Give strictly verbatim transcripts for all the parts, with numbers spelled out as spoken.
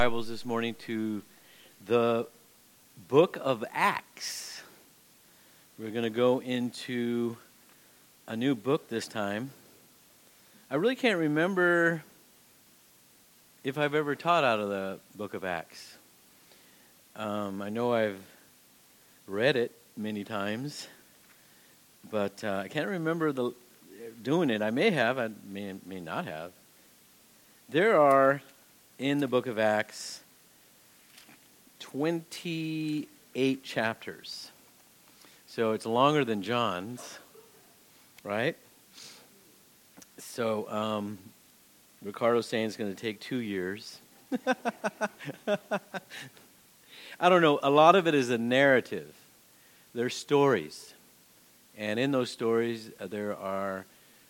Bibles this morning to the book of Acts. We're going to go into a new book this time. I really can't remember if I've ever taught out of the book of Acts. Um, I know I've read it many times, but uh, I can't remember the doing it. I may have, I may, may not have. There are, in the book of Acts, twenty-eight chapters. So it's longer than John's, right? So um, Ricardo's saying it's going to take two years. I don't know. A lot of it is a narrative. There's stories. And in those stories, uh, there are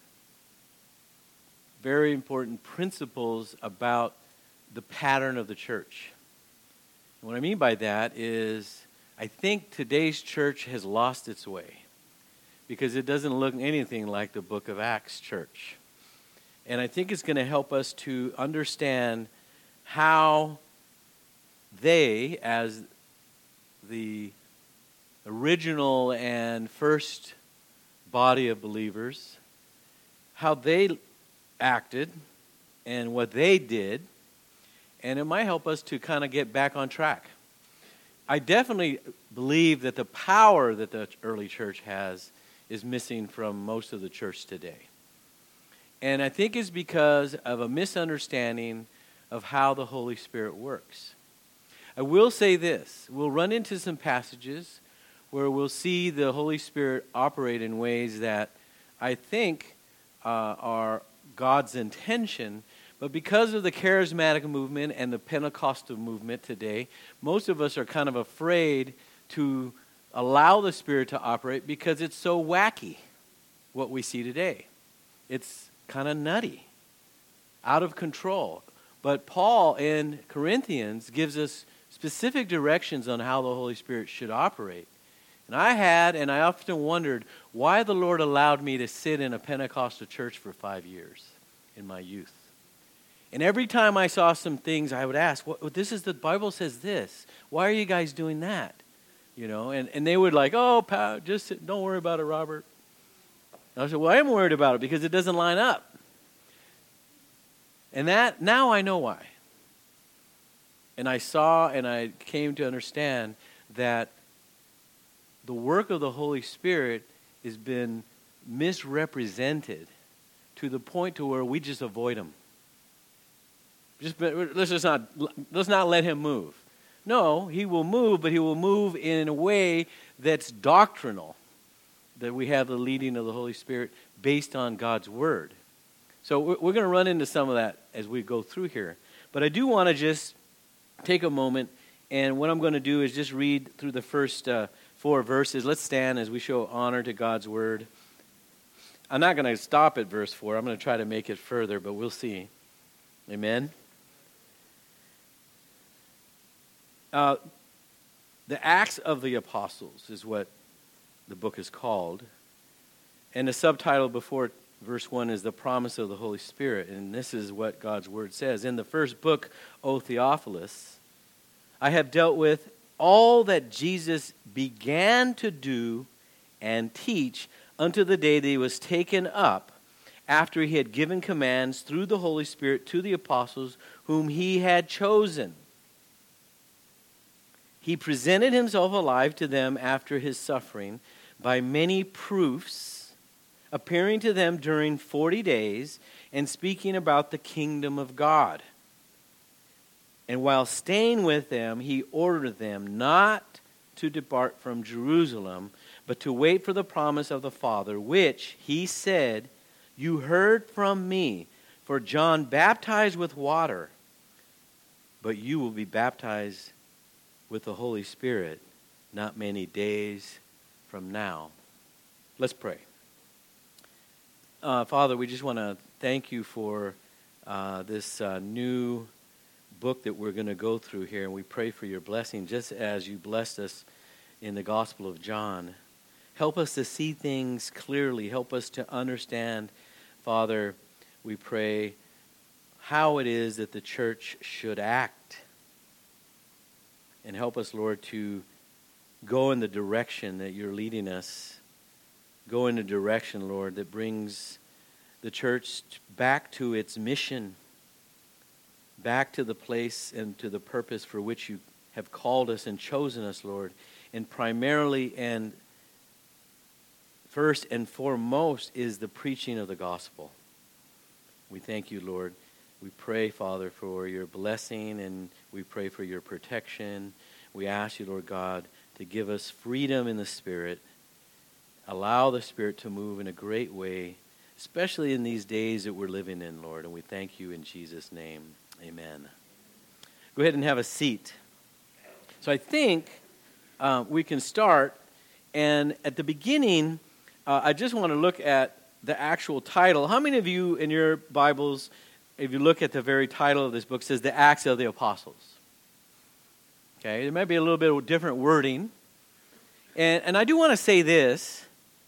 very important principles about the pattern of the church. And what I mean by that is I think today's church has lost its way because it doesn't look anything like the book of Acts church. And I think it's going to help us to understand how they, as the original and first body of believers, how they acted and what they did, and it might help us to kind of get back on track. I definitely believe that the power that the early church has is missing from most of the church today. And I think it's because of a misunderstanding of how the Holy Spirit works. I will say this. We'll run into some passages where we'll see the Holy Spirit operate in ways that I think uh, are God's intention. But because of the charismatic movement and the Pentecostal movement today, most of us are kind of afraid to allow the Spirit to operate because it's so wacky, what we see today. It's kind of nutty, out of control. But Paul in Corinthians gives us specific directions on how the Holy Spirit should operate. And I had, and I often wondered, why the Lord allowed me to sit in a Pentecostal church for five years in my youth. And every time I saw some things, I would ask, "What? This is the Bible says this. Why are you guys doing that?" You know, and, and they would like, "Oh, pa, just sit, don't worry about it, Robert." And I said, "Well, I am worried about it because it doesn't line up." And that now I know why. And I saw and I came to understand that the work of the Holy Spirit has been misrepresented to the point to where we just avoid him. Just let's just not let's not let him move. No, he will move, but he will move in a way that's doctrinal. That we have the leading of the Holy Spirit based on God's word. So we're, we're going to run into some of that as we go through here. But I do want to just take a moment, and what I'm going to do is just read through the first uh, four verses. Let's stand as we show honor to God's word. I'm not going to stop at verse four. I'm going to try to make it further, but we'll see. Amen. Uh, the Acts of the Apostles is what the book is called. And the subtitle before verse one is the promise of the Holy Spirit. And this is what God's word says. In the first book, O Theophilus, I have dealt with all that Jesus began to do and teach unto the day that he was taken up, after he had given commands through the Holy Spirit to the apostles whom he had chosen. He presented himself alive to them after his suffering by many proofs, appearing to them during forty days and speaking about the kingdom of God. And while staying with them, he ordered them not to depart from Jerusalem, but to wait for the promise of the Father, which he said, "You heard from me, for John baptized with water, but you will be baptized with the Holy Spirit not many days from now." Let's pray. Uh, Father, we just want to thank you for uh, this uh, new book that we're going to go through here, and we pray for your blessing, just as you blessed us in the Gospel of John. Help us to see things clearly. Help us to understand, Father, we pray how it is that the church should act And help us, Lord, to go in the direction that you're leading us. Go in a direction, Lord, that brings the church back to its mission, back to the place and to the purpose for which you have called us and chosen us, Lord. And primarily and first and foremost is the preaching of the gospel. We thank you, Lord. We pray, Father, for your blessing, and we pray for your protection. We ask you, Lord God, to give us freedom in the Spirit. Allow the Spirit to move in a great way, especially in these days that we're living in, Lord. And we thank you in Jesus' name. Amen. Go ahead and have a seat. So I think uh, we can start. And at the beginning, uh, I just want to look at the actual title. How many of you in your Bibles, if you look at the very title of this book, says the Acts of the Apostles? Okay, there might be a little bit of different wording. And, and I do want to say this.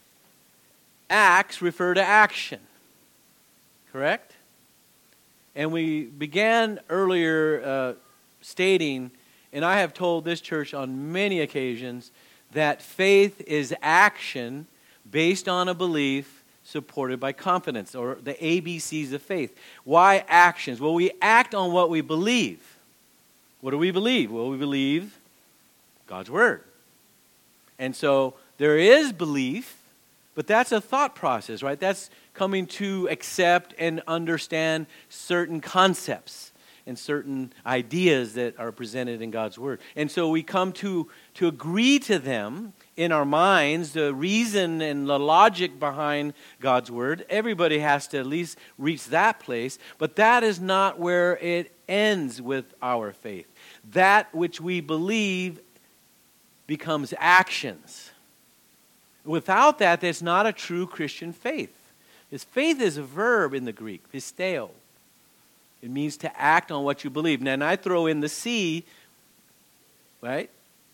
Acts refer to action. Correct? And we began earlier uh, stating, and I have told this church on many occasions, that faith is action based on a belief supported by confidence, or the A B Cs of faith. Why actions? Well, we act on what we believe. What do we believe? Well, we believe God's Word. And so there is belief, but that's a thought process, right? That's coming to accept and understand certain concepts and certain ideas that are presented in God's Word. And so we come to, to agree to them in our minds, the reason and the logic behind God's Word. Everybody has to at least reach that place, but that is not where it ends with our faith. That which we believe becomes actions. Without that, there's not a true Christian faith. His faith is a verb in the Greek, pisteo. It means to act on what you believe. Now, and I throw in the C, right?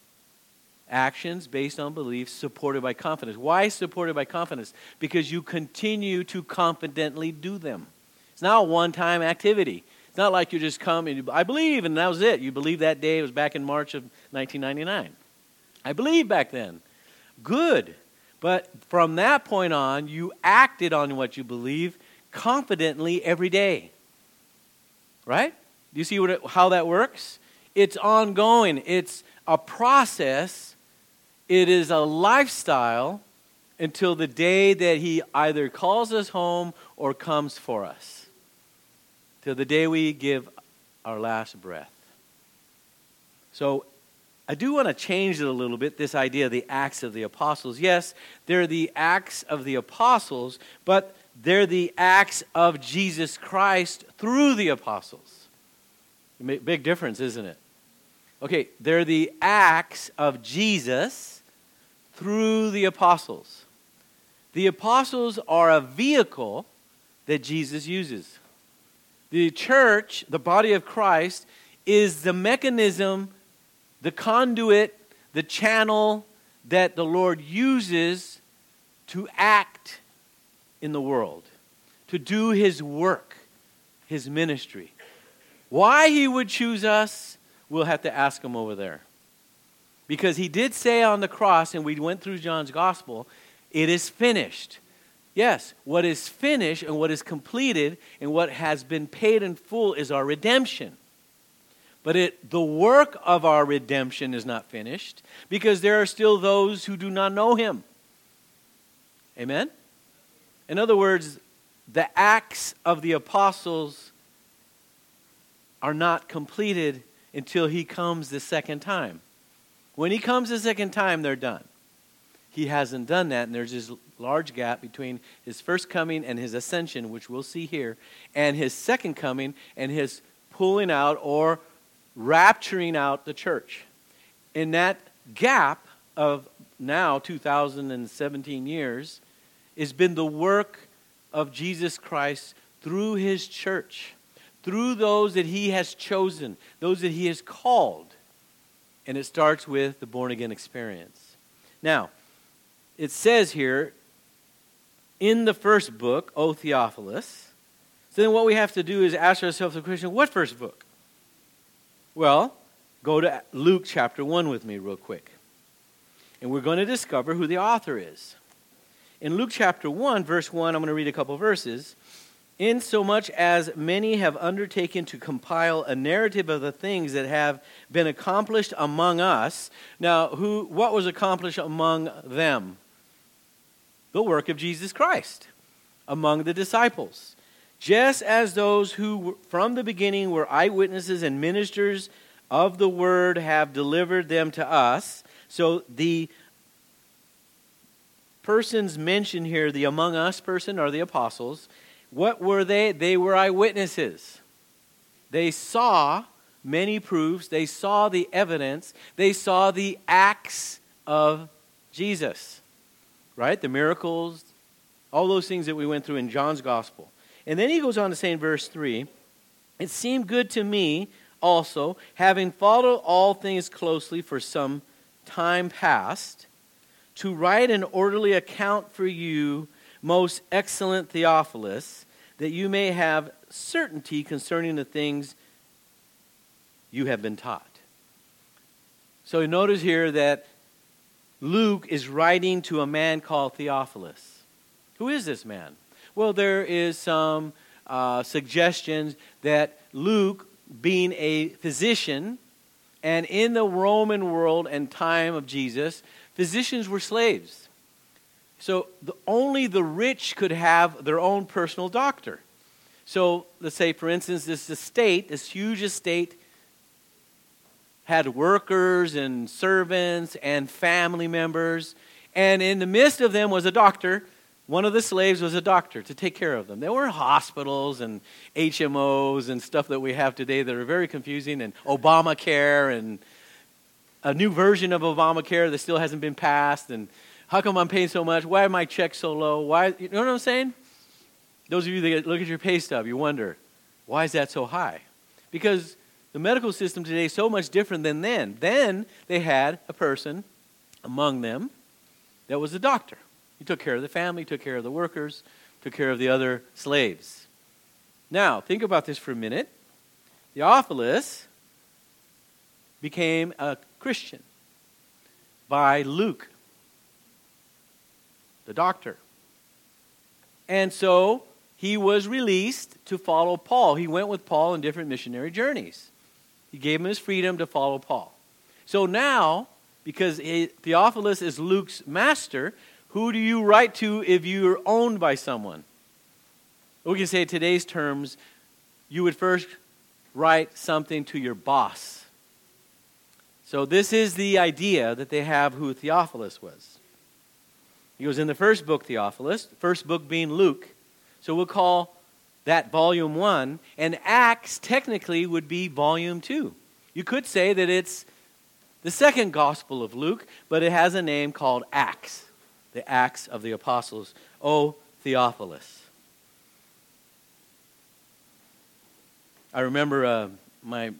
Actions based on beliefs supported by confidence. Why supported by confidence? Because you continue to confidently do them. It's not a one-time activity. It's not like you just come and you, I believe, and that was it. You believe that day. It was back in March of nineteen ninety-nine. I believed back then. Good. But from that point on, you acted on what you believe confidently every day. Right? Do you see what it, how that works? It's ongoing. It's a process. It is a lifestyle until the day that He either calls us home or comes for us. Till the day we give our last breath. So I do want to change it a little bit, this idea of the Acts of the Apostles. Yes, they're the Acts of the Apostles, but they're the acts of Jesus Christ through the apostles. Big difference, isn't it? Okay, they're the acts of Jesus through the apostles. The apostles are a vehicle that Jesus uses. The church, the body of Christ, is the mechanism, the conduit, the channel that the Lord uses to act in the world, to do His work, His ministry. Why He would choose us, we'll have to ask Him over there. Because He did say on the cross, and we went through John's gospel, it is finished. Yes, what is finished and what is completed and what has been paid in full is our redemption. But it, the work of our redemption is not finished because there are still those who do not know Him. Amen? In other words, the acts of the apostles are not completed until He comes the second time. When He comes the second time, they're done. He hasn't done that, and there's this large gap between His first coming and His ascension, which we'll see here, and His second coming and His pulling out or rapturing out the church. In that gap of now two thousand seventeen years, has been the work of Jesus Christ through His church, through those that He has chosen, those that He has called. And it starts with the born-again experience. Now, it says here, in the first book, O Theophilus, so then what we have to do is ask ourselves the question, what first book? Well, go to Luke chapter one with me real quick. And we're going to discover who the author is. In Luke chapter one, verse one, I'm going to read a couple verses. Insomuch as many have undertaken to compile a narrative of the things that have been accomplished among us. Now, who? What was accomplished among them? The work of Jesus Christ among the disciples. Just as those who from the beginning were eyewitnesses and ministers of the word have delivered them to us. So the persons mentioned here, the among us person, are the apostles. What were they? They were eyewitnesses. They saw many proofs. They saw the evidence. They saw the acts of Jesus. Right? The miracles, all those things that we went through in John's gospel. And then he goes on to say in verse three, it seemed good to me also, having followed all things closely for some time past, to write an orderly account for you, most excellent Theophilus, that you may have certainty concerning the things you have been taught. So notice here that Luke is writing to a man called Theophilus. Who is this man? Well, there is some uh, suggestions that Luke, being a physician, and in the Roman world and time of Jesus, physicians were slaves. So the, only the rich could have their own personal doctor. So let's say, for instance, this estate, this huge estate, had workers and servants and family members. And in the midst of them was a doctor. One of the slaves was a doctor to take care of them. There were hospitals and H M Os and stuff that we have today that are very confusing, and Obamacare and a new version of Obamacare that still hasn't been passed, and how come I'm paying so much? Why are my checks so low? Why? You know what I'm saying? Those of you that look at your pay stub, you wonder, why is that so high? Because the medical system today is so much different than then. Then they had a person among them that was a doctor. He took care of the family, took care of the workers, took care of the other slaves. Now, think about this for a minute. Theophilus became a Christian by Luke, the doctor. And so he was released to follow Paul. He went with Paul on different missionary journeys. He gave him his freedom to follow Paul. So now, because Theophilus is Luke's master, who do you write to if you're owned by someone? We can say in today's terms, you would first write something to your boss. So this is the idea that they have who Theophilus was. He was in the first book, Theophilus, the first book being Luke. So we'll call that volume one, and Acts technically would be volume two. You could say that it's the second gospel of Luke, but it has a name called Acts. The Acts of the Apostles. O Theophilus. I remember uh, my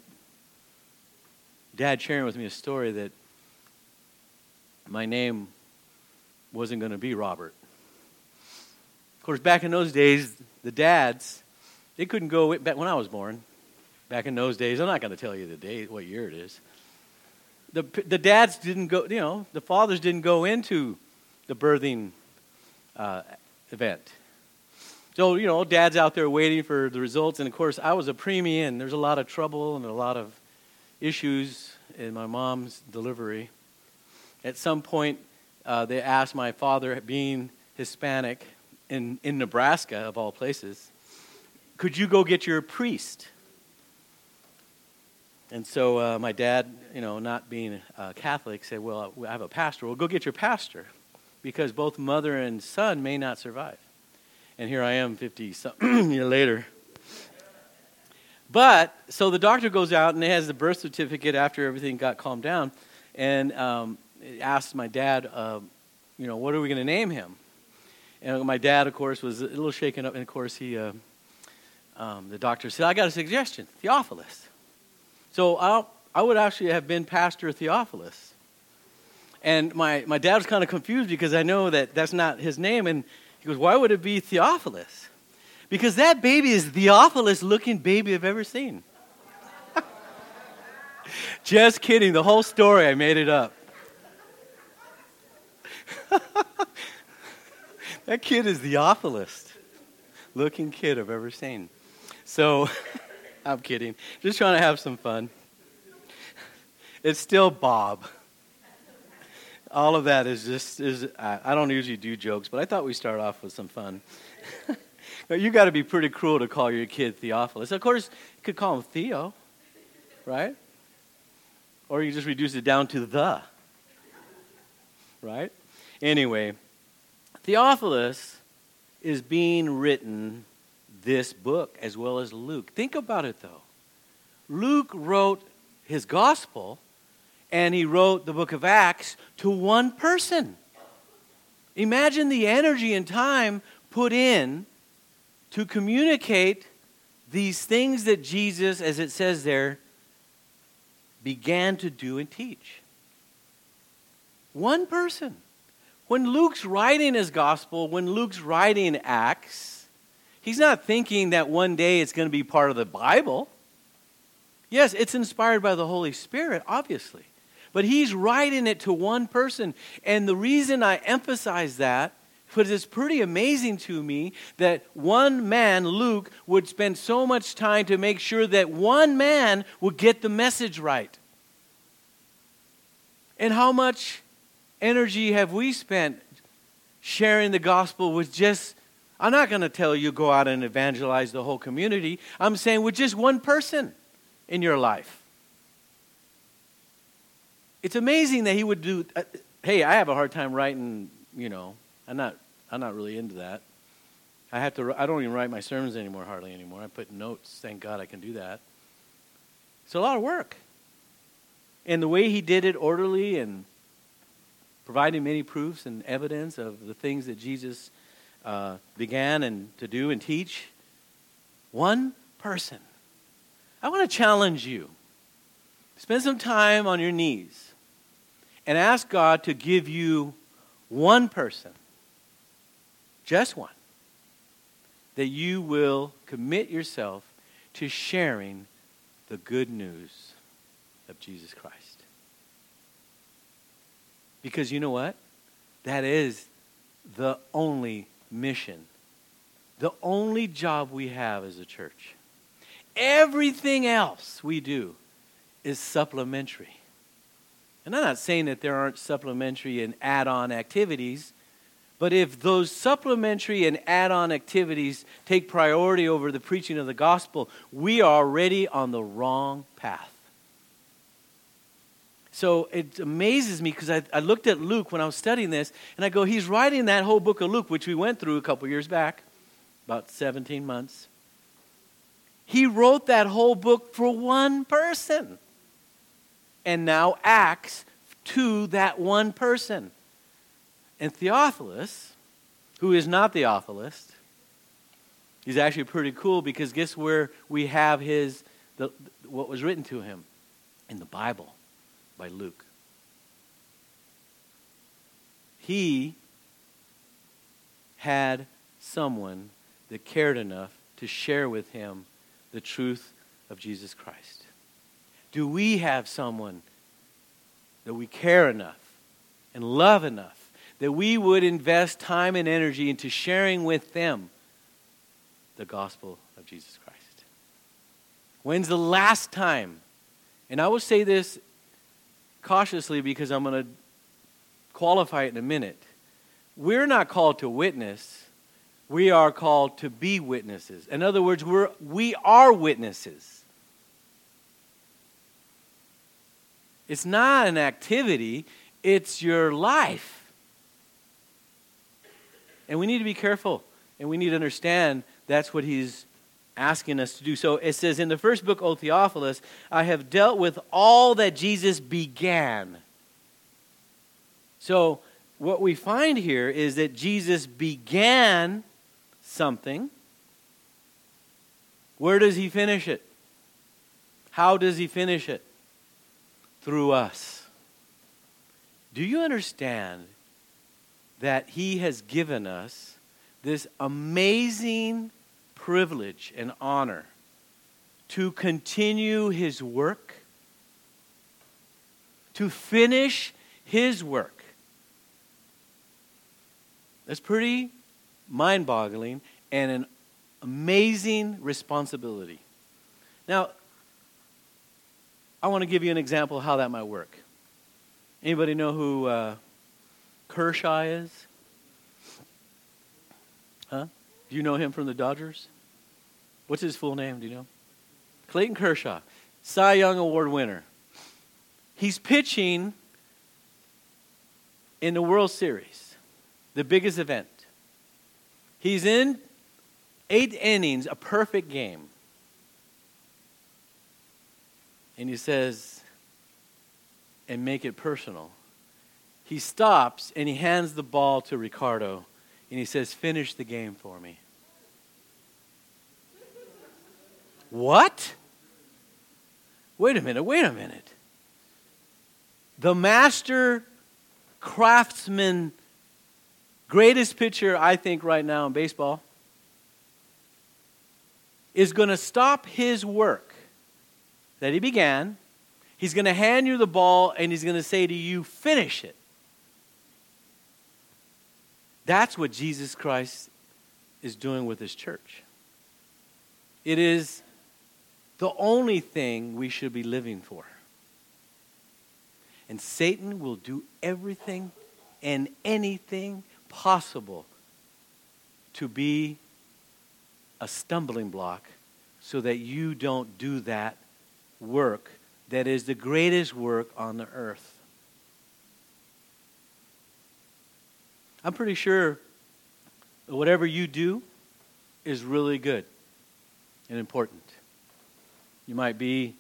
dad sharing with me a story that my name wasn't going to be Robert. Of course, back in those days, the dads, they couldn't go, back when I was born, back in those days, I'm not going to tell you the day, what year it is. The, the dads didn't go, you know, the fathers didn't go into the birthing uh, event. So, you know, dad's out there waiting for the results. And, of course, I was a preemie, and there's a lot of trouble and a lot of issues in my mom's delivery. At some point, uh, they asked my father, being Hispanic, in, in Nebraska, of all places, could you go get your priest? And so uh, my dad, you know, not being uh, Catholic, said, well, I have a pastor. Well, go get your pastor, because both mother and son may not survive. And here I am fifty-something years later. But, so the doctor goes out and he has the birth certificate after everything got calmed down, and um, asked my dad, uh, you know, what are we going to name him? And my dad, of course, was a little shaken up, and of course, he, uh, um, the doctor said, I got a suggestion, Theophilus. So I'll, I would actually have been Pastor Theophilus. And my, my dad was kind of confused because I know that that's not his name. And he goes, why would it be Theophilus? Because that baby is the Theophilus looking baby I've ever seen. Just kidding. The whole story, I made it up. That kid is the awfulest looking kid I've ever seen. So, I'm kidding. Just trying to have some fun. It's still Bob. All of that is just, is I don't usually do jokes, but I thought we'd start off with some fun. You got to be pretty cruel to call your kid Theophilus. Of course, you could call him Theo, right? Or you just reduce it down to the, right? Anyway, Theophilus is being written this book as well as Luke. Think about it, though. Luke wrote his gospel, and he wrote the book of Acts to one person. Imagine the energy and time put in to communicate these things that Jesus, as it says there, began to do and teach. One person. When Luke's writing his gospel, when Luke's writing Acts, he's not thinking that one day it's going to be part of the Bible. Yes, it's inspired by the Holy Spirit, obviously. But he's writing it to one person. And the reason I emphasize that, because it's pretty amazing to me that one man, Luke, would spend so much time to make sure that one man would get the message right. And how much energy have we spent sharing the gospel with just, I'm not going to tell you go out and evangelize the whole community. I'm saying with just one person in your life. It's amazing that he would do, uh, hey, I have a hard time writing, you know, I'm not I'm not really into that. I have to I don't even write my sermons anymore hardly anymore. I put notes. Thank God I can do that. It's a lot of work. And the way he did it orderly and providing many proofs and evidence of the things that Jesus uh, began and to do and teach. One person. I want to challenge you. Spend some time on your knees and ask God to give you one person, just one, that you will commit yourself to sharing the good news of Jesus Christ. Because you know what? That is the only mission, the only job we have as a church. Everything else we do is supplementary. And I'm not saying that there aren't supplementary and add-on activities, but if those supplementary and add-on activities take priority over the preaching of the gospel, we are already on the wrong path. So it amazes me because I, I looked at Luke when I was studying this, and I go, he's writing that whole book of Luke, which we went through a couple years back, about seventeen months. He wrote that whole book for one person. And now Acts to that one person. And Theophilus, who is not Theophilus, he's actually pretty cool because guess where we have his the, what was written to him? In the Bible by Luke. He had someone that cared enough to share with him the truth of Jesus Christ. Do we have someone that we care enough and love enough that we would invest time and energy into sharing with them the gospel of Jesus Christ? When's the last time? And I will say this cautiously because I'm going to qualify it in a minute. We're not called to witness. We are called to be witnesses. In other words, we're, we are witnesses. It's not an activity, it's your life. And we need to be careful, and we need to understand that's what he's asking us to do. So it says in the first book, O Theophilus, I have dealt with all that Jesus began. So what we find here is that Jesus began something. Where does he finish it? How does he finish it? Through us. Do you understand that he has given us this amazing privilege and honor to continue his work to finish his work. That's pretty mind-boggling and an amazing responsibility. Now, I want to give you an example of how that might work. Anybody know who uh, Kershaw is? Huh? Do you know him from the Dodgers? What's his full name? Do you know? Clayton Kershaw, Cy Young Award winner. He's pitching in the World Series, the biggest event. He's in eight innings, a perfect game. And he says, and make it personal. He stops and he hands the ball to Ricardo and he says, finish the game for me. What? Wait a minute, wait a minute. The master craftsman, greatest pitcher, I think, right now in baseball, is going to stop his work that he began. He's going to hand you the ball and he's going to say to you, finish it. That's what Jesus Christ is doing with his church. It is the only thing we should be living for. And Satan will do everything and anything possible to be a stumbling block so that you don't do that work that is the greatest work on the earth. I'm pretty sure that whatever you do is really good and important. You might be,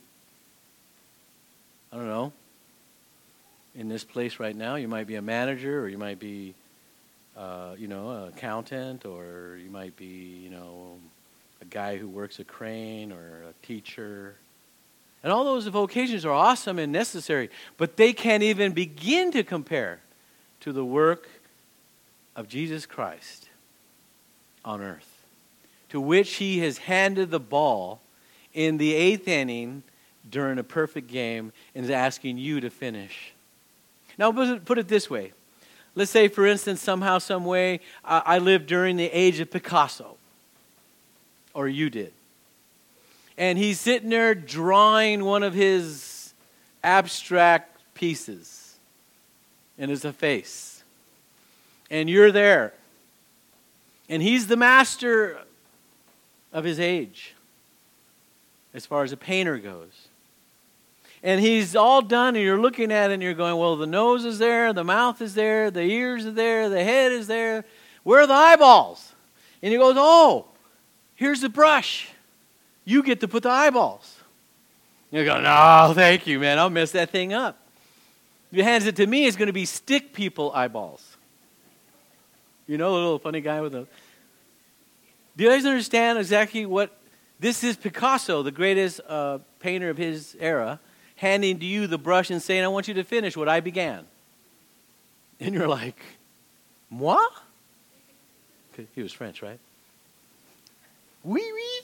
I don't know, in this place right now. You might be a manager, or you might be, uh, you know, an accountant, or you might be, you know, a guy who works a crane, or a teacher. And all those vocations are awesome and necessary, but they can't even begin to compare to the work of Jesus Christ on earth, to which he has handed the ball in the eighth inning during a perfect game and is asking you to finish. Now, put it this way. Let's say, for instance, somehow, some way, I lived during the age of Picasso, or you did. And he's sitting there drawing one of his abstract pieces, and it's a face. And you're there. And he's the master of his age, as far as a painter goes. And he's all done, and you're looking at it, and you're going, well, the nose is there, the mouth is there, the ears are there, the head is there. Where are the eyeballs? And he goes, oh, here's the brush. You get to put the eyeballs. You go, no, thank you, man. I'll mess that thing up. If he hands it to me, it's going to be stick people eyeballs. You know, the little funny guy with the... Do you guys understand exactly what... This is Picasso, the greatest uh, painter of his era, handing to you the brush and saying, I want you to finish what I began. And you're like, moi? He was French, right? Oui, oui.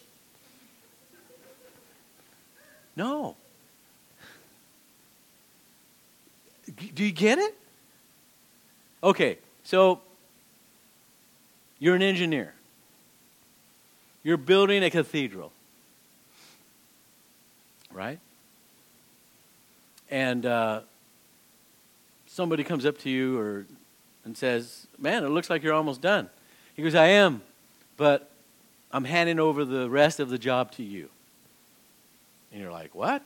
No. Do you get it? Okay, so you're an engineer. You're building a cathedral, right? And uh, somebody comes up to you or and says, man, it looks like you're almost done. He goes, I am, but I'm handing over the rest of the job to you. And you're like, what?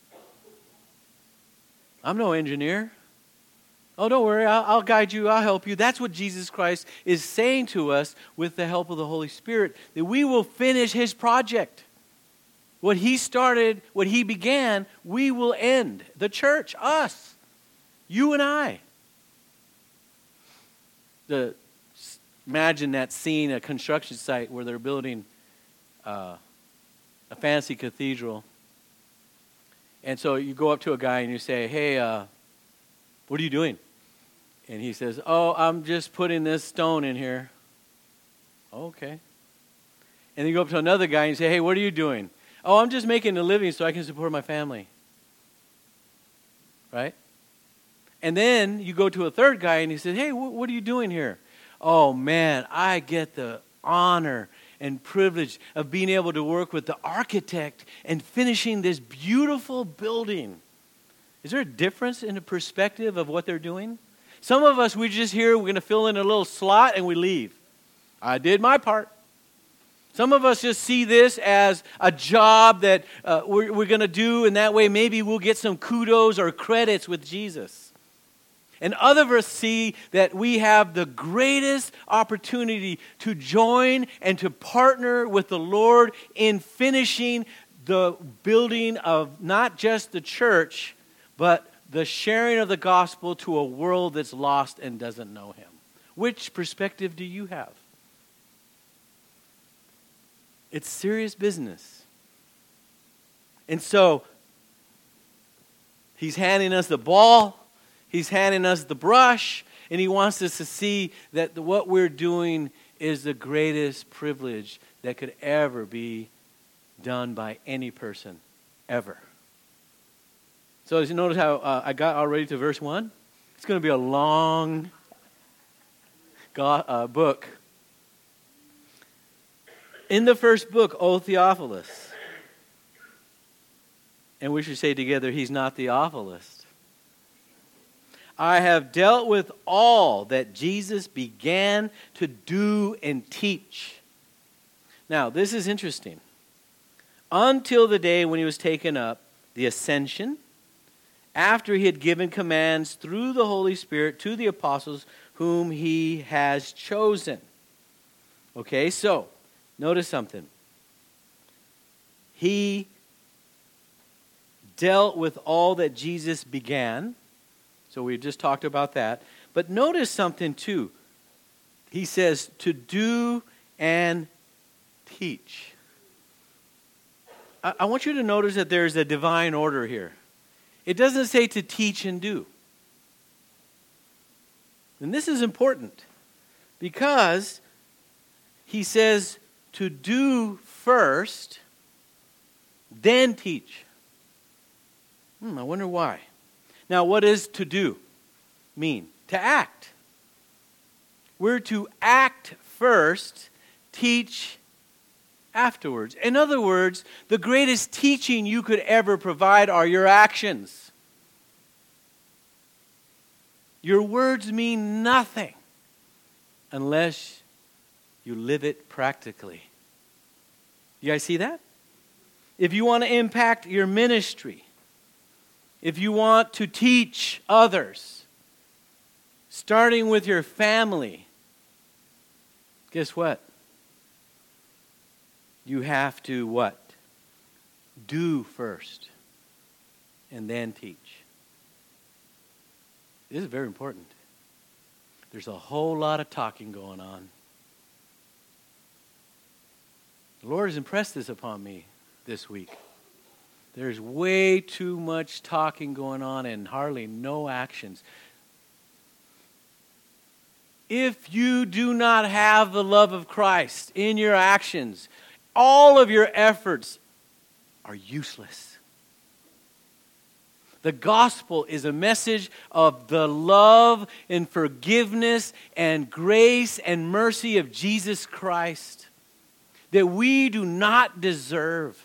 I'm no engineer. Oh, don't worry, I'll, I'll guide you, I'll help you. That's what Jesus Christ is saying to us with the help of the Holy Spirit, that we will finish his project. What he started, what he began, we will end. The church, us, you and I. The, imagine that scene, a construction site where they're building uh, a fancy cathedral. And so you go up to a guy and you say, hey, uh, what are you doing? And he says, oh, I'm just putting this stone in here. Okay. And then you go up to another guy and you say, hey, what are you doing? Oh, I'm just making a living so I can support my family. Right? And then you go to a third guy and he says, hey, wh- what are you doing here? Oh, man, I get the honor and privilege of being able to work with the architect and finishing this beautiful building. Is there a difference in the perspective of what they're doing? Some of us, we just here, we're going to fill in a little slot and we leave. I did my part. Some of us just see this as a job that uh, we're, we're going to do, and that way maybe we'll get some kudos or credits with Jesus. And other of us see that we have the greatest opportunity to join and to partner with the Lord in finishing the building of not just the church, but the sharing of the gospel to a world that's lost and doesn't know Him. Which perspective do you have? It's serious business. And so, He's handing us the ball. He's handing us the brush, and He wants us to see that what we're doing is the greatest privilege that could ever be done by any person, ever. So as you notice how uh, I got already to verse one? It's going to be a long God, uh, book. In the first book, O Theophilus, and we should say together, he's not Theophilus. I have dealt with all that Jesus began to do and teach. Now, this is interesting. Until the day when He was taken up, the ascension, after He had given commands through the Holy Spirit to the apostles whom He has chosen. Okay, so, notice something. He dealt with all that Jesus began. So we just talked about that. But notice something too. He says to do and teach. I, I want you to notice that there's a divine order here. It doesn't say to teach and do. And this is important because he says to do first, then teach. Hmm, I wonder why. Now, what does to do mean? To act. We're to act first, teach afterwards. In other words, the greatest teaching you could ever provide are your actions. Your words mean nothing unless you live it practically. You guys see that? If you want to impact your ministry, if you want to teach others, starting with your family, guess what? You have to what? Do first and then teach. This is very important. There's a whole lot of talking going on. The Lord has impressed this upon me this week. There's way too much talking going on and hardly no actions. If you do not have the love of Christ in your actions, all of your efforts are useless. The gospel is a message of the love and forgiveness and grace and mercy of Jesus Christ that we do not deserve.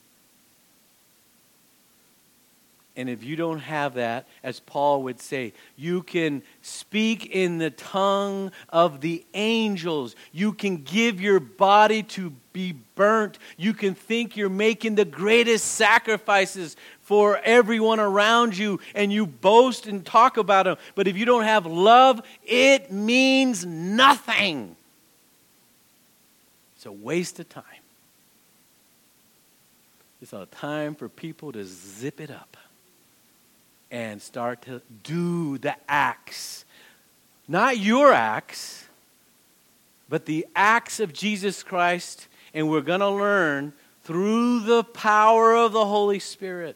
And if you don't have that, as Paul would say, you can speak in the tongue of the angels. You can give your body to be burnt. You can think you're making the greatest sacrifices for everyone around you, and you boast and talk about them. But if you don't have love, it means nothing. It's a waste of time. It's a time for people to zip it up and start to do the acts. Not your acts, but the acts of Jesus Christ. And we're going to learn through the power of the Holy Spirit.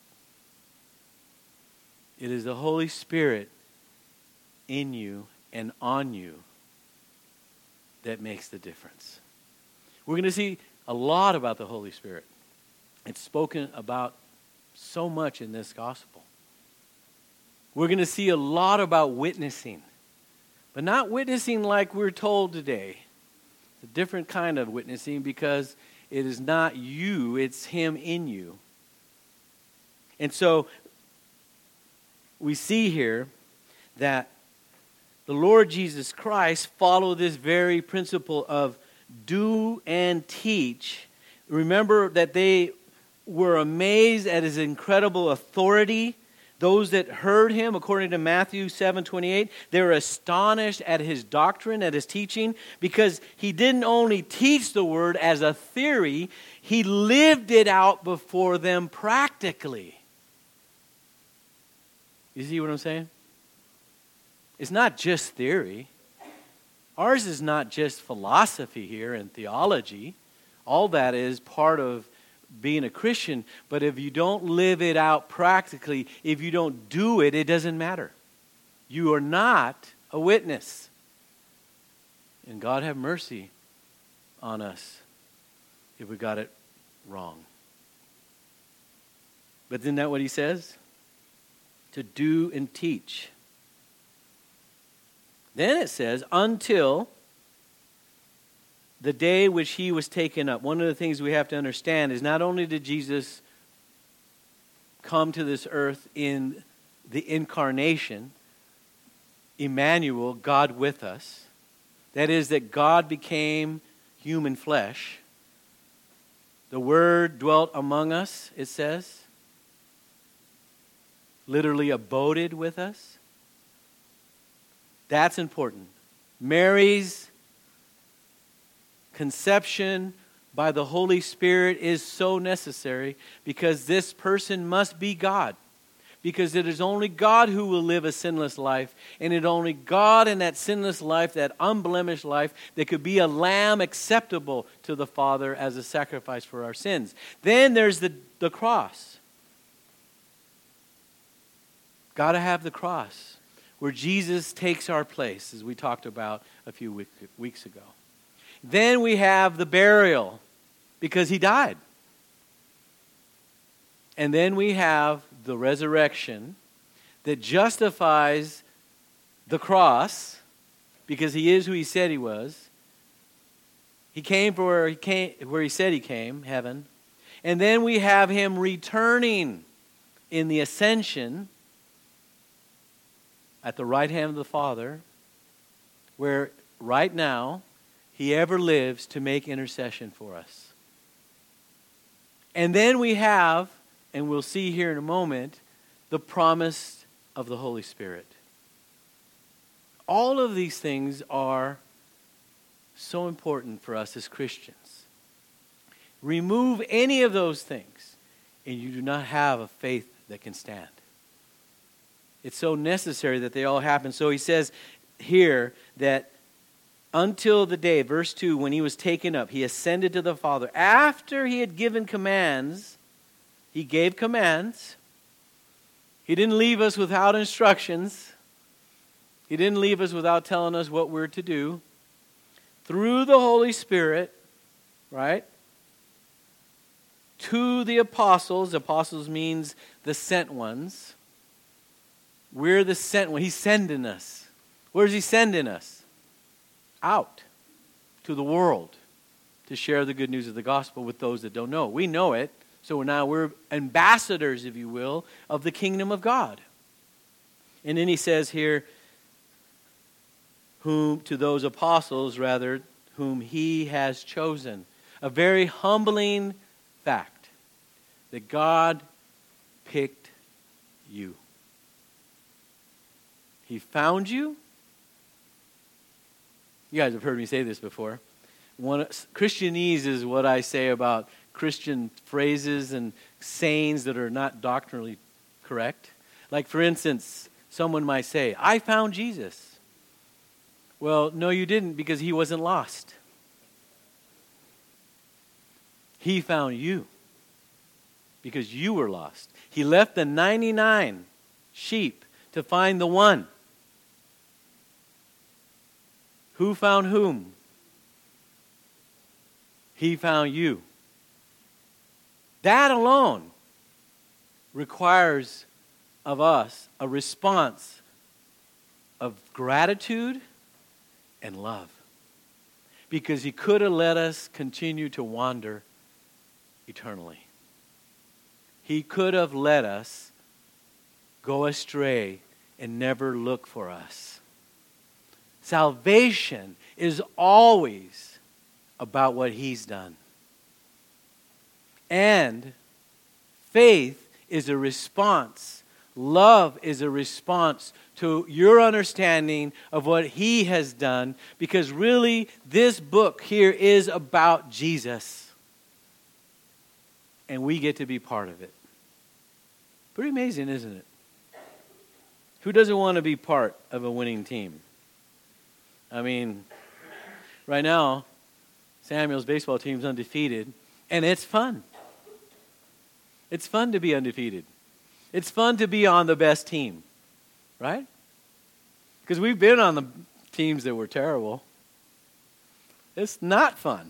It is the Holy Spirit in you and on you that makes the difference. We're going to see a lot about the Holy Spirit. It's spoken about so much in this gospel. we're going to see a lot about witnessing. But not witnessing like we're told today. It's a different kind of witnessing because it is not you, it's Him in you. And so we see here that the Lord Jesus Christ followed this very principle of do and teach. Remember that they were amazed at His incredible authority. Those that heard Him, according to Matthew seven twenty-eight, they were astonished at His doctrine, at His teaching, because He didn't only teach the Word as a theory, He lived it out before them practically. You see what I'm saying? It's not just theory. Ours is not just philosophy here and theology. All that is part of being a Christian, but if you don't live it out practically, if you don't do it, it doesn't matter. You are not a witness. And God have mercy on us if we got it wrong. But isn't that what He says? To do and teach. Then it says, until the day which He was taken up. One of the things we have to understand is not only did Jesus come to this earth in the incarnation, Emmanuel, God with us. That is, that God became human flesh. The Word dwelt among us, it says. Literally aboded with us. That's important. Mary's conception by the Holy Spirit is so necessary because this person must be God. Because it is only God who will live a sinless life, and it only God in that sinless life, that unblemished life, that could be a lamb acceptable to the Father as a sacrifice for our sins. Then there's the, the cross. Got to have the cross, where Jesus takes our place, as we talked about a few week, weeks ago. Then we have the burial, because He died. And then we have the resurrection that justifies the cross, because He is who He said He was. He came for where He came, where He said He came, heaven. And then we have Him returning in the ascension at the right hand of the Father, where right now He ever lives to make intercession for us. And then we have, and we'll see here in a moment, the promise of the Holy Spirit. All of these things are so important for us as Christians. Remove any of those things, and you do not have a faith that can stand. It's so necessary that they all happen. So he says here that until the day, verse two, when He was taken up, He ascended to the Father. After He had given commands, He gave commands. He didn't leave us without instructions. He didn't leave us without telling us what we're to do. Through the Holy Spirit, right? To the apostles. Apostles means the sent ones. We're the sent one. He's sending us. Where's He sending us? Out to the world to share the good news of the gospel with those that don't know. We know it, so now we're ambassadors, if you will, of the kingdom of God. And then he says here, whom to those apostles, rather, whom He has chosen. A very humbling fact that God picked you. He found you. You guys have heard me say this before. One, Christianese is what I say about Christian phrases and sayings that are not doctrinally correct. Like, for instance, someone might say, I found Jesus. Well, no, you didn't, because He wasn't lost. He found you because you were lost. He left the ninety-nine sheep to find the one. Who found whom? He found you. That alone requires of us a response of gratitude and love. Because he could have let us continue to wander eternally. He could have let us go astray and never look for us. Salvation is always about what he's done. And faith is a response. Love is a response to your understanding of what he has done, because really this book here is about Jesus. And we get to be part of it. Pretty amazing, isn't it? Who doesn't want to be part of a winning team? I mean, right now, Samuel's baseball team's undefeated, and it's fun. It's fun to be undefeated. It's fun to be on the best team, right? Because we've been on the teams that were terrible. It's not fun.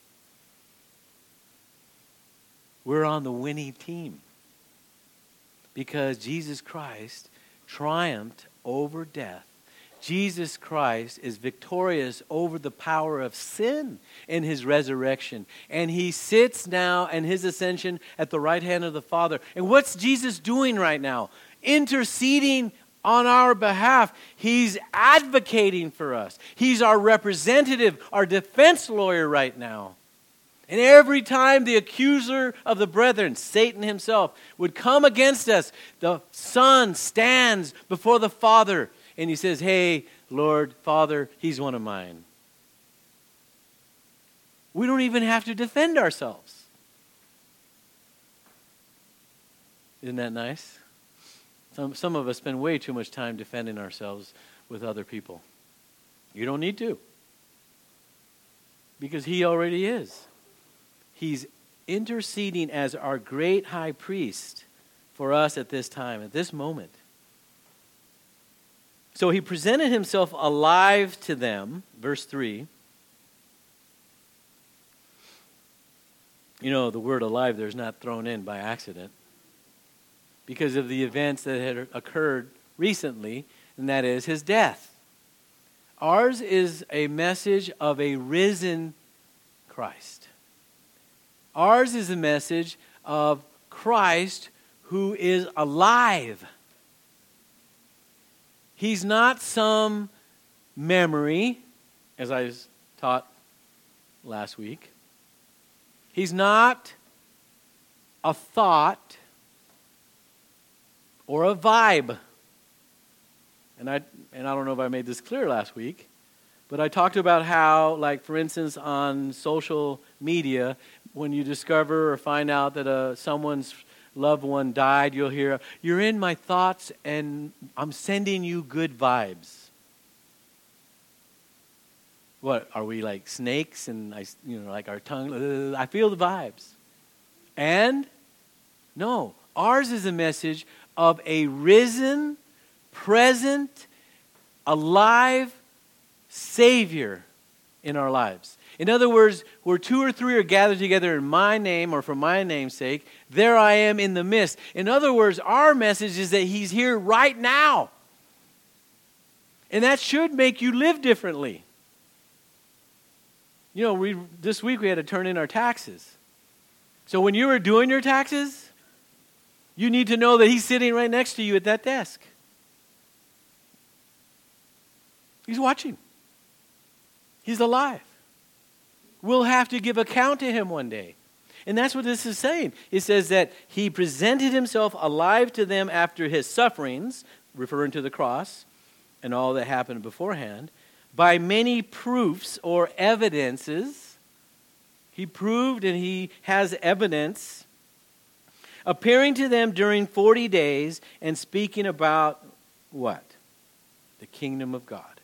We're on the winning team because Jesus Christ triumphed over death. Jesus Christ is victorious over the power of sin in his resurrection. And he sits now in his ascension at the right hand of the Father. And what's Jesus doing right now? Interceding on our behalf. He's advocating for us. He's our representative, our defense lawyer right now. And every time the accuser of the brethren, Satan himself, would come against us, the Son stands before the Father and he says, hey, Lord, Father, he's one of mine. We don't even have to defend ourselves. Isn't that nice? Some, some of us spend way too much time defending ourselves with other people. You don't need to. Because he already is. He's interceding as our great high priest for us at this time, at this moment. So he presented himself alive to them, verse three. You know, the word alive there is not thrown in by accident because of the events that had occurred recently, and that is his death. Ours is a message of a risen Christ. Ours is a message of Christ who is alive. He's not some memory, as I taught last week. He's not a thought or a vibe. And I and I don't know if I made this clear last week, but I talked about how, like, for instance, on social media, when you discover or find out that uh, someone's loved one died, you'll hear, you're in my thoughts and I'm sending you good vibes. What, are we like snakes and, I, you know, like our tongue, uh, I feel the vibes. And, no, ours is a message of a risen, present, alive Savior in our lives. In other words, where two or three are gathered together in my name or for my name's sake, there I am in the midst. In other words, our message is that he's here right now. And that should make you live differently. You know, we this week we had to turn in our taxes. So when you were doing your taxes, you need to know that he's sitting right next to you at that desk. He's watching. He's alive. We'll have to give account to him one day. And that's what this is saying. It says that he presented himself alive to them after his sufferings, referring to the cross and all that happened beforehand, by many proofs or evidences. He proved and he has evidence, appearing to them during forty days and speaking about what? The kingdom of God.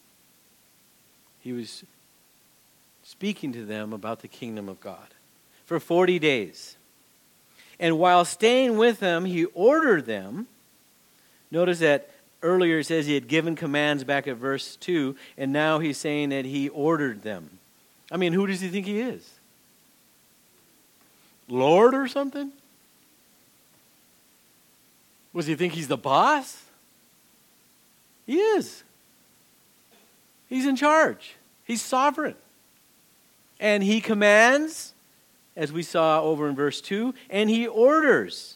He was speaking to them about the kingdom of God for forty days. And while staying with them, he ordered them. Notice that earlier it says he had given commands back at verse two, and now he's saying that he ordered them. I mean, who does he think he is? Lord or something? Was he think he's the boss? He is. He's in charge. He's sovereign. And he commands, as we saw over in verse two, and he orders.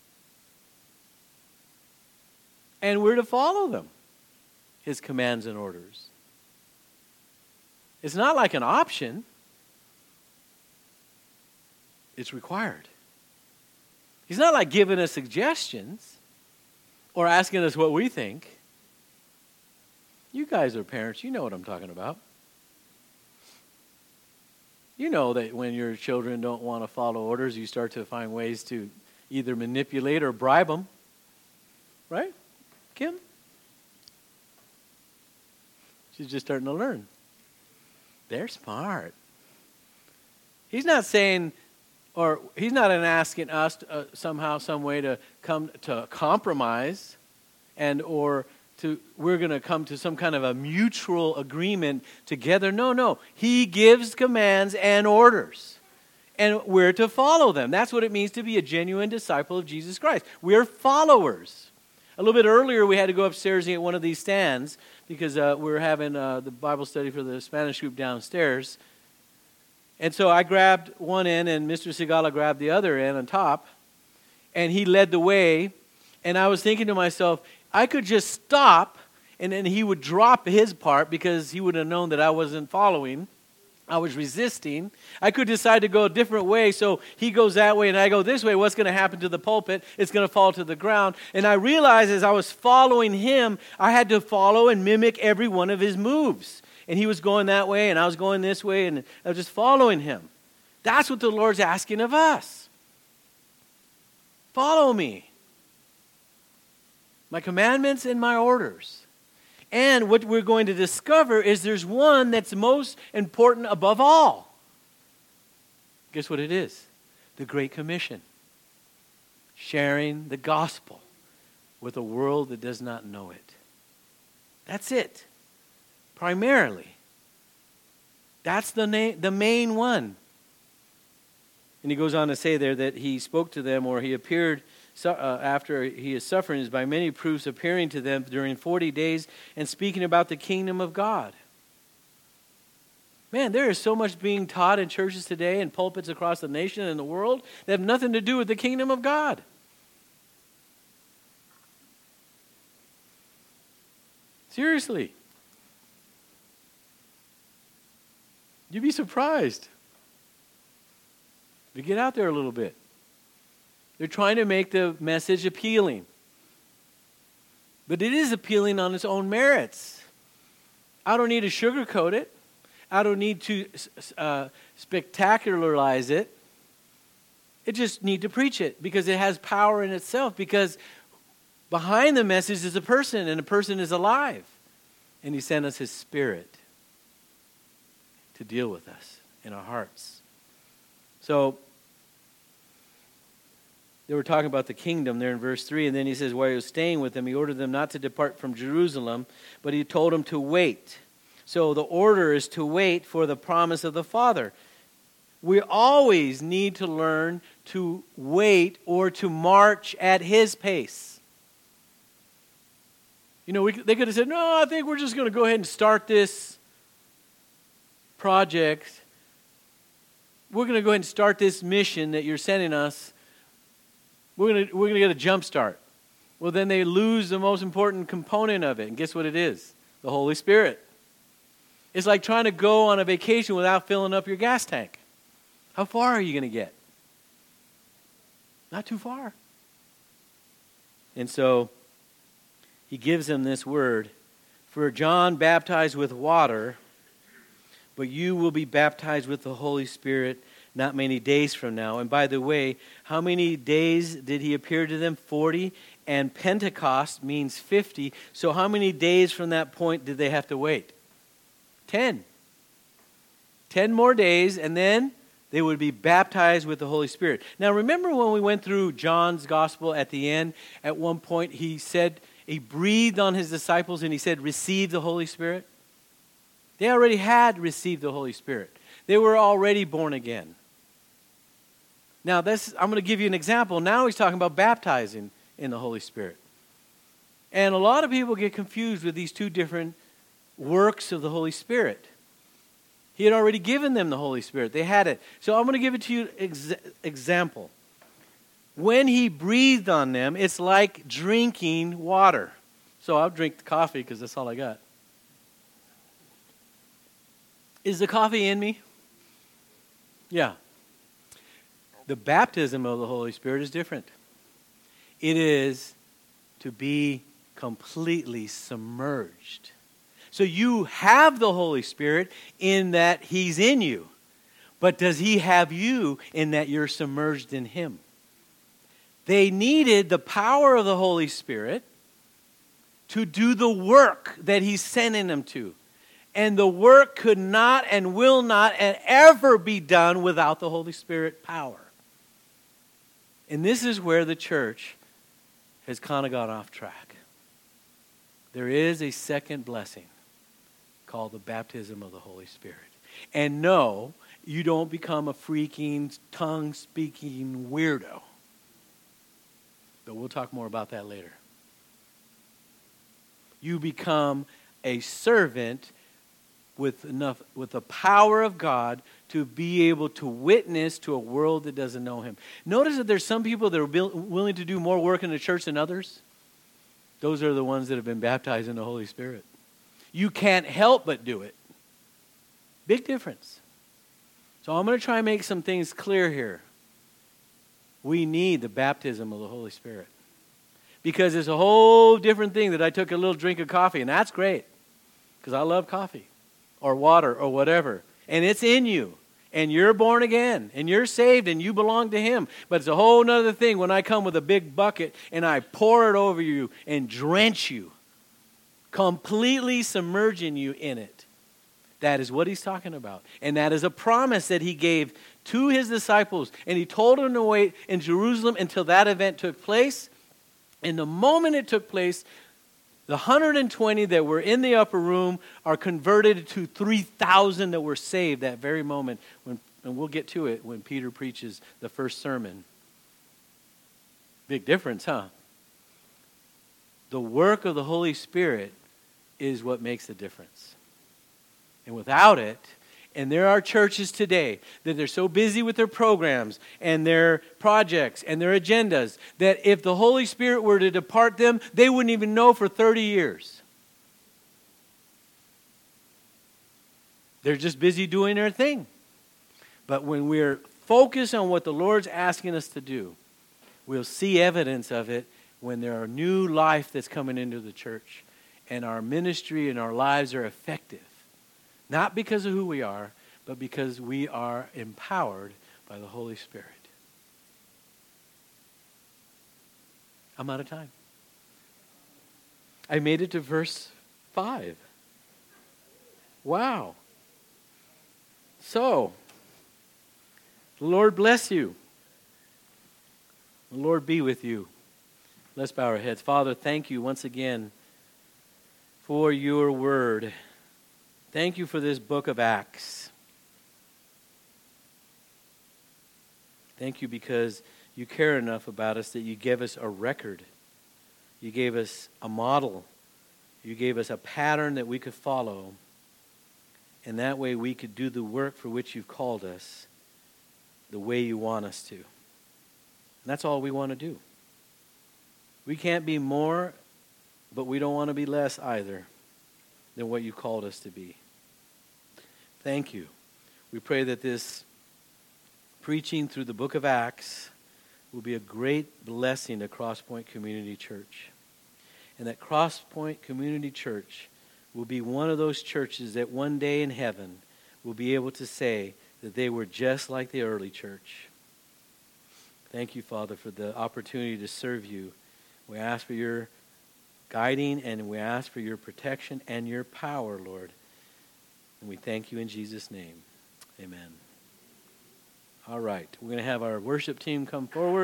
And we're to follow them, his commands and orders. It's not like an option. It's required. He's not like giving us suggestions or asking us what we think. You guys are parents. You know what I'm talking about. You know that when your children don't want to follow orders, you start to find ways to either manipulate or bribe them. Right, Kim? She's just starting to learn. They're smart. He's not saying, or he's not asking us to, uh, somehow, some way to come to compromise, and or to we're going to come to some kind of a mutual agreement together. No, no. He gives commands and orders, and we're to follow them. That's what it means to be a genuine disciple of Jesus Christ. We're followers. A little bit earlier, we had to go upstairs and get one of these stands because uh, we were having uh, the Bible study for the Spanish group downstairs. And so I grabbed one end, and Mister Sigala grabbed the other end on top, and he led the way. And I was thinking to myself, I could just stop, and then he would drop his part because he would have known that I wasn't following. I was resisting. I could decide to go a different way, so he goes that way and I go this way. What's going to happen to the pulpit? It's going to fall to the ground. And I realized as I was following him, I had to follow and mimic every one of his moves. And he was going that way, and I was going this way, and I was just following him. That's what the Lord's asking of us. Follow me. My commandments and my orders. And what we're going to discover is there's one that's most important above all. Guess what it is? The Great Commission. Sharing the gospel with a world that does not know it. That's it. Primarily. That's the, na- the main one. And he goes on to say there that he spoke to them, or he appeared So, uh, after he is suffering, is by many proofs appearing to them during forty days and speaking about the kingdom of God. Man, there is so much being taught in churches today and pulpits across the nation and the world that have nothing to do with the kingdom of God. Seriously. You'd be surprised. But get out there a little bit. They're trying to make the message appealing. But it is appealing on its own merits. I don't need to sugarcoat it. I don't need to uh, spectacularize it. I just need to preach it because it has power in itself. Because behind the message is a person, and the person is alive. And he sent us his Spirit to deal with us in our hearts. So, they were talking about the kingdom there in verse three, and then he says, while he was staying with them, he ordered them not to depart from Jerusalem, but he told them to wait. So the order is to wait for the promise of the Father. We always need to learn to wait or to march at his pace. You know, we, they could have said, no, I think we're just going to go ahead and start this project. We're going to go ahead and start this mission that you're sending us. We're going to we're going to get a jump start. Well, then they lose the most important component of it. And guess what it is? The Holy Spirit. It's like trying to go on a vacation without filling up your gas tank. How far are you going to get? Not too far. And so he gives them this word. For John baptized with water, but you will be baptized with the Holy Spirit not many days from now. And by the way, how many days did he appear to them? forty. And Pentecost means fifty. So how many days from that point did they have to wait? ten. ten more days, and then they would be baptized with the Holy Spirit. Now remember when we went through John's gospel at the end, at one point he said, he breathed on his disciples and he said, receive the Holy Spirit. They already had received the Holy Spirit. They were already born again. Now, this, I'm going to give you an example. Now he's talking about baptizing in the Holy Spirit. And a lot of people get confused with these two different works of the Holy Spirit. He had already given them the Holy Spirit. They had it. So I'm going to give it to you ex- example. When he breathed on them, it's like drinking water. So I'll drink the coffee because that's all I got. Is the coffee in me? Yeah. The baptism of the Holy Spirit is different. It is to be completely submerged. So you have the Holy Spirit in that He's in you. But does He have you in that you're submerged in Him? They needed the power of the Holy Spirit to do the work that He's sending them to. And the work could not and will not and ever be done without the Holy Spirit power. And this is where the church has kind of got off track. There is a second blessing called the baptism of the Holy Spirit. And no, you don't become a freaking tongue-speaking weirdo. But we'll talk more about that later. You become a servant with enough, with the power of God to be able to witness to a world that doesn't know Him. Notice that there's some people that are willing to do more work in the church than others. Those are the ones that have been baptized in the Holy Spirit. You can't help but do it. Big difference. So I'm going to try and make some things clear here. We need the baptism of the Holy Spirit. Because it's a whole different thing that I took a little drink of coffee, and that's great. Because I love coffee or water or whatever. And it's in you. And you're born again. And you're saved and you belong to Him. But it's a whole other thing when I come with a big bucket and I pour it over you and drench you. Completely submerging you in it. That is what He's talking about. And that is a promise that He gave to His disciples. And He told them to wait in Jerusalem until that event took place. And the moment it took place, the one hundred twenty that were in the upper room are converted to three thousand that were saved that very moment. When, and we'll get to it when Peter preaches the first sermon. Big difference, huh? The work of the Holy Spirit is what makes the difference. And without it, and there are churches today that they're so busy with their programs and their projects and their agendas that if the Holy Spirit were to depart them, they wouldn't even know for thirty years. They're just busy doing their thing. But when we're focused on what the Lord's asking us to do, we'll see evidence of it when there are new life that's coming into the church and our ministry and our lives are effective. Not because of who we are, but because we are empowered by the Holy Spirit. I'm out of time. I made it to verse five. Wow. So, the Lord bless you. The Lord be with you. Let's bow our heads. Father, thank you once again for your word. Thank you for this book of Acts. Thank you because you care enough about us that you gave us a record. You gave us a model. You gave us a pattern that we could follow. And that way we could do the work for which you've called us the way you want us to. And that's all we want to do. We can't be more, but we don't want to be less either than what you called us to be. Thank you. We pray that this preaching through the book of Acts will be a great blessing to Crosspoint Community Church. And that Crosspoint Community Church will be one of those churches that one day in heaven will be able to say that they were just like the early church. Thank you, Father, for the opportunity to serve you. We ask for your guiding and we ask for your protection and your power, Lord. And we thank you in Jesus' name. Amen. All right. We're going to have our worship team come forward.